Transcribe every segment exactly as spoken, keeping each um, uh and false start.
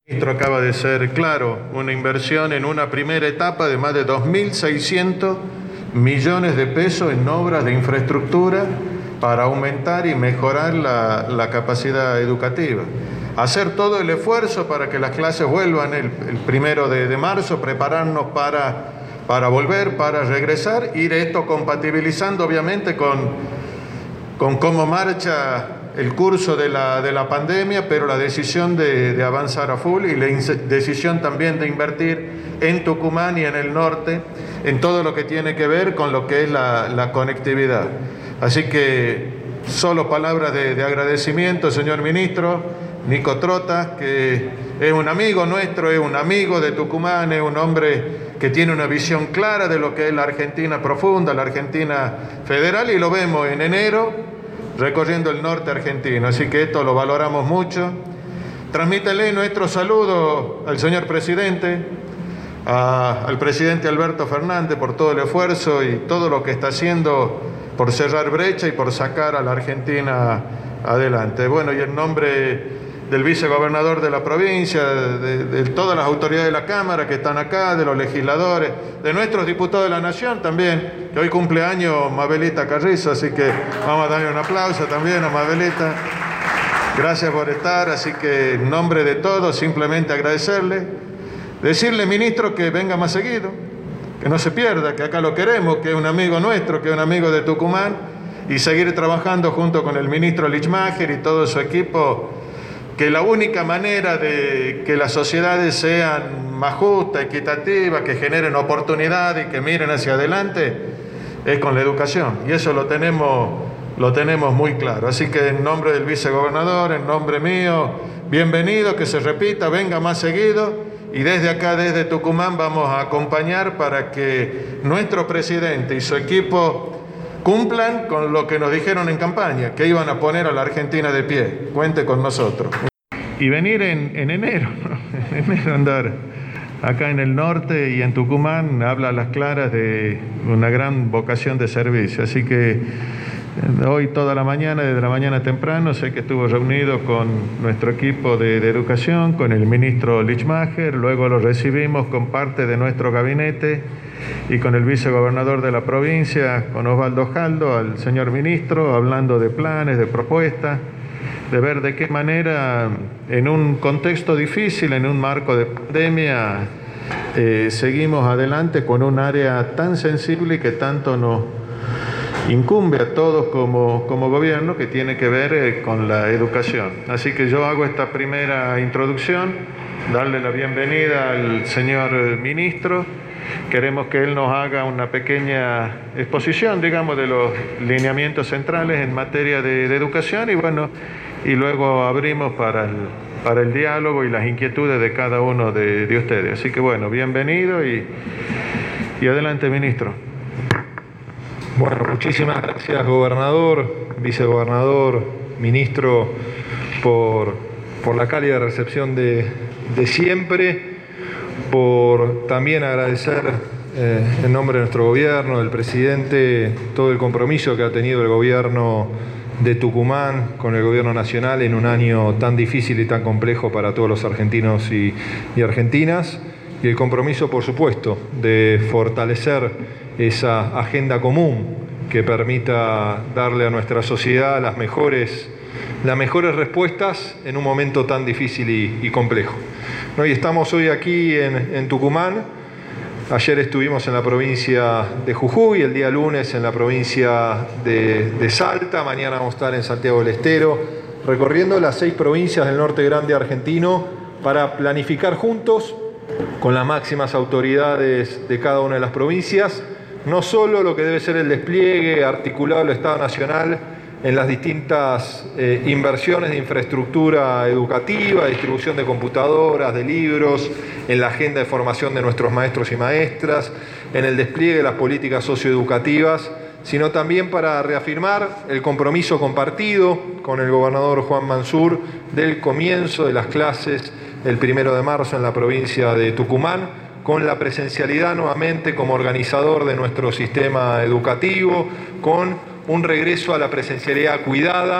El ministro acaba de ser claro, una inversión en una primera etapa de más de dos mil seiscientos millones de pesos en obras de infraestructura para aumentar y mejorar la, la capacidad educativa. Hacer todo el esfuerzo para que las clases vuelvan el, el primero de, de marzo, prepararnos para, para volver, para regresar, ir esto compatibilizando obviamente con, con cómo marcha el curso de la, de la pandemia, pero la decisión de, de avanzar a full y la decisión también de invertir en Tucumán y en el norte, en todo lo que tiene que ver con lo que es la, la conectividad. Así que solo palabras de, de agradecimiento, señor ministro. Nico Trota, que es un amigo nuestro, es un amigo de Tucumán, es un hombre que tiene una visión clara de lo que es la Argentina profunda, la Argentina federal, y lo vemos en enero recorriendo el norte argentino, así que esto lo valoramos mucho. Transmítele nuestro saludo al señor presidente, a, al presidente Alberto Fernández por todo el esfuerzo y todo lo que está haciendo por cerrar brecha y por sacar a la Argentina adelante. Bueno, y en nombre del vicegobernador de la provincia, de, de todas las autoridades de la Cámara que están acá, de los legisladores, de nuestros diputados de la Nación también, que hoy cumpleaños Mabelita Carrizo, así que vamos a darle un aplauso también a Mabelita. Gracias por estar, así que en nombre de todos simplemente agradecerle, decirle, ministro, que venga más seguido, que no se pierda, que acá lo queremos, que es un amigo nuestro, que es un amigo de Tucumán, y seguir trabajando junto con el ministro Lichmacher y todo su equipo, que la única manera de que las sociedades sean más justas, equitativas, que generen oportunidad y que miren hacia adelante, es con la educación. Y eso lo tenemos, lo tenemos muy claro. Así que en nombre del vicegobernador, en nombre mío, bienvenido, que se repita, venga más seguido. Y desde acá, desde Tucumán, vamos a acompañar para que nuestro presidente y su equipo cumplan con lo que nos dijeron en campaña, que iban a poner a la Argentina de pie. Cuente con nosotros. Y venir en, en enero, ¿no? En enero andar acá en el norte y en Tucumán, habla a las claras de una gran vocación de servicio. Así que hoy toda la mañana, desde la mañana temprano, sé que estuvo reunido con nuestro equipo de, de educación, con el ministro Lichmacher, luego lo recibimos con parte de nuestro gabinete y con el vicegobernador de la provincia, con Osvaldo Jaldo, al señor ministro, hablando de planes, de propuestas, de ver de qué manera, en un contexto difícil, en un marco de pandemia, eh, seguimos adelante con un área tan sensible y que tanto nos incumbe a todos como, como gobierno, que tiene que ver eh, con la educación. Así que yo hago esta primera introducción, darle la bienvenida al señor ministro. Queremos que él nos haga una pequeña exposición, digamos, de los lineamientos centrales en materia de, de educación y bueno, y luego abrimos para el, para el diálogo y las inquietudes de cada uno de, de ustedes. Así que bueno, bienvenido y, y adelante, ministro. Bueno, muchísimas gracias, gobernador, vicegobernador, ministro, por, por la cálida recepción de, de siempre, por también agradecer eh, en nombre de nuestro gobierno, del presidente, todo el compromiso que ha tenido el gobierno de Tucumán con el gobierno nacional en un año tan difícil y tan complejo para todos los argentinos y, y argentinas, y el compromiso, por supuesto, de fortalecer esa agenda común que permita darle a nuestra sociedad las mejores, las mejores respuestas en un momento tan difícil y, y complejo. ¿No? Y estamos hoy aquí en, en Tucumán. Ayer estuvimos en la provincia de Jujuy, el día lunes en la provincia de, de Salta, mañana vamos a estar en Santiago del Estero, recorriendo las seis provincias del norte grande argentino para planificar juntos con las máximas autoridades de cada una de las provincias, no solo lo que debe ser el despliegue articulado del Estado Nacional en las distintas eh, inversiones de infraestructura educativa, distribución de computadoras, de libros, en la agenda de formación de nuestros maestros y maestras, en el despliegue de las políticas socioeducativas, sino también para reafirmar el compromiso compartido con el gobernador Juan Mansur del comienzo de las clases el primero de marzo en la provincia de Tucumán, con la presencialidad nuevamente como organizador de nuestro sistema educativo, con un regreso a la presencialidad cuidada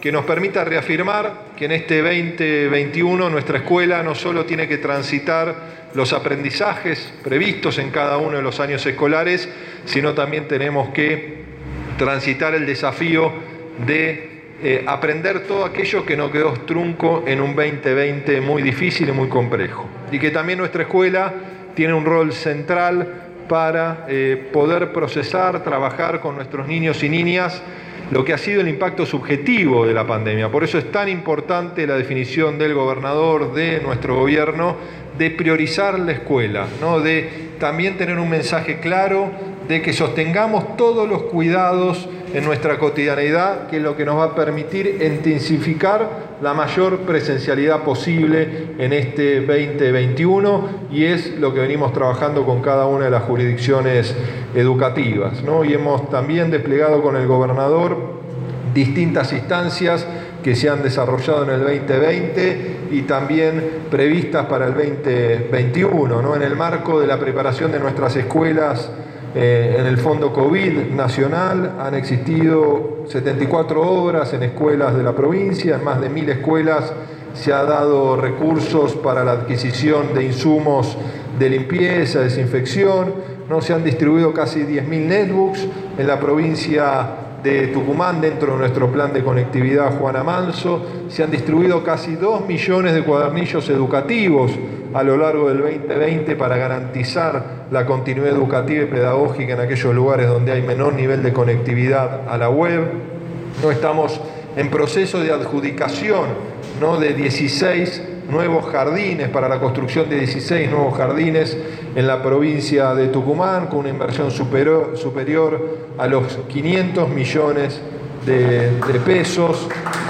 que nos permita reafirmar que en este veinte veintiuno nuestra escuela no solo tiene que transitar los aprendizajes previstos en cada uno de los años escolares, sino también tenemos que transitar el desafío de eh, aprender todo aquello que nos quedó trunco en un veinte veinte muy difícil y muy complejo. Y que también nuestra escuela tiene un rol central para eh, poder procesar, trabajar con nuestros niños y niñas lo que ha sido el impacto subjetivo de la pandemia. Por eso es tan importante la definición del gobernador, de nuestro gobierno, de priorizar la escuela, ¿no? De también tener un mensaje claro de que sostengamos todos los cuidados en nuestra cotidianeidad, que es lo que nos va a permitir intensificar la mayor presencialidad posible en este veinte veintiuno, y es lo que venimos trabajando con cada una de las jurisdicciones educativas, ¿no? Y hemos también desplegado con el gobernador distintas instancias que se han desarrollado en el veinte veinte y también previstas para el veinte veintiuno, ¿no? En el marco de la preparación de nuestras escuelas, eh, en el Fondo COVID Nacional han existido setenta y cuatro obras en escuelas de la provincia, en más de mil escuelas se ha dado recursos para la adquisición de insumos de limpieza, desinfección, ¿no? Se han distribuido casi diez mil netbooks en la provincia de Tucumán, dentro de nuestro plan de conectividad Juana Manso, se han distribuido casi dos millones de cuadernillos educativos a lo largo del veinte veinte para garantizar la continuidad educativa y pedagógica en aquellos lugares donde hay menor nivel de conectividad a la web. No estamos en proceso de adjudicación, ¿no? de dieciséis nuevos jardines, para la construcción de dieciséis nuevos jardines en la provincia de Tucumán, con una inversión superior, superior a los quinientos millones de, de pesos.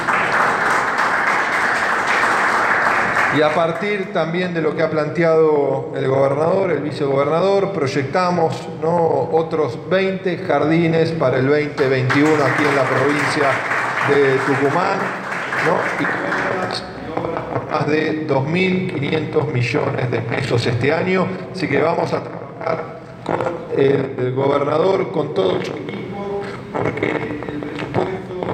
Y a partir también de lo que ha planteado el gobernador, el vicegobernador, proyectamos, ¿no? otros veinte jardines para el veinte veintiuno aquí en la provincia de Tucumán, ¿no? y más de dos mil quinientos millones de pesos este año, así que vamos a trabajar con el, el gobernador, con todo su equipo, porque el presupuesto...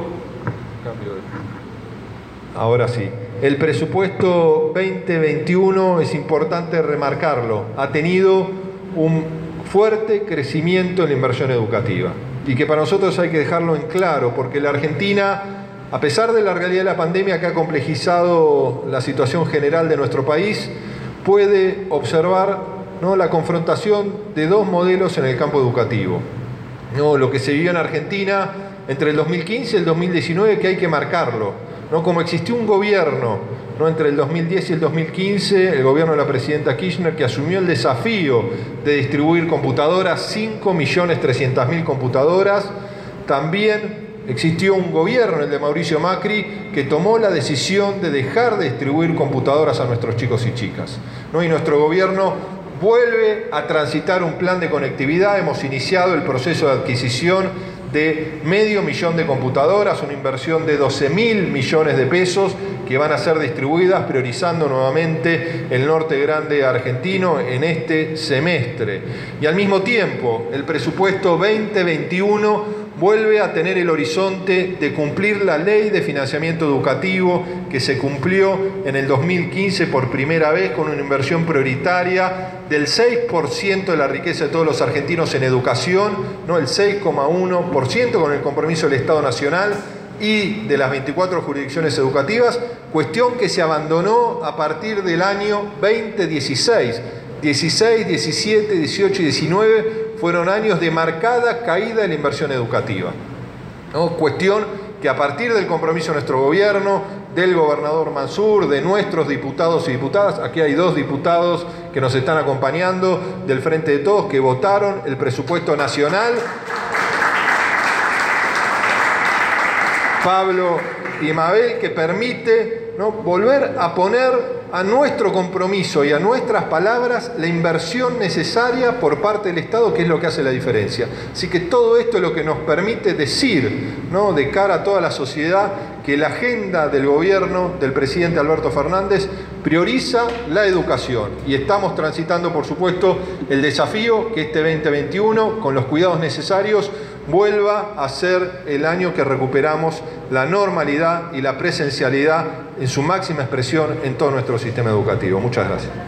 Ahora sí, el presupuesto veinte veintiuno es importante remarcarlo, ha tenido un fuerte crecimiento en la inversión educativa, y que para nosotros hay que dejarlo en claro, porque la Argentina, a pesar de la realidad de la pandemia que ha complejizado la situación general de nuestro país, puede observar, ¿no? la confrontación de dos modelos en el campo educativo, ¿no? Lo que se vivió en Argentina entre el dos mil quince y el dos mil diecinueve, que hay que marcarlo, ¿no? Como existió un gobierno, ¿no? entre el dos mil diez y el dos mil quince, el gobierno de la presidenta Kirchner, que asumió el desafío de distribuir computadoras, cinco millones trescientas mil computadoras. También existió un gobierno, el de Mauricio Macri, que tomó la decisión de dejar de distribuir computadoras a nuestros chicos y chicas, ¿no? Y nuestro gobierno vuelve a transitar un plan de conectividad. Hemos iniciado el proceso de adquisición de medio millón de computadoras, una inversión de doce mil millones de pesos que van a ser distribuidas priorizando nuevamente el norte grande argentino en este semestre. Y al mismo tiempo, el presupuesto veinte veintiuno vuelve a tener el horizonte de cumplir la ley de financiamiento educativo que se cumplió en el dos mil quince por primera vez, con una inversión prioritaria del seis por ciento de la riqueza de todos los argentinos en educación, no el seis coma uno por ciento, con el compromiso del Estado Nacional y de las veinticuatro jurisdicciones educativas, cuestión que se abandonó a partir del año veinte dieciséis. dieciséis, diecisiete, dieciocho y diecinueve fueron años de marcada caída de la inversión educativa, ¿no? Cuestión que a partir del compromiso de nuestro gobierno, del gobernador Mansur, de nuestros diputados y diputadas, aquí hay dos diputados que nos están acompañando del Frente de Todos, que votaron el presupuesto nacional, Pablo y Mabel, que permite, ¿no? volver a poner a nuestro compromiso y a nuestras palabras la inversión necesaria por parte del Estado, que es lo que hace la diferencia. Así que todo esto es lo que nos permite decir, ¿no? de cara a toda la sociedad, que la agenda del gobierno del presidente Alberto Fernández prioriza la educación, y estamos transitando, por supuesto, el desafío que este veinte veintiuno, con los cuidados necesarios, vuelva a ser el año que recuperamos la normalidad y la presencialidad en su máxima expresión en todo nuestro sistema educativo. Muchas gracias.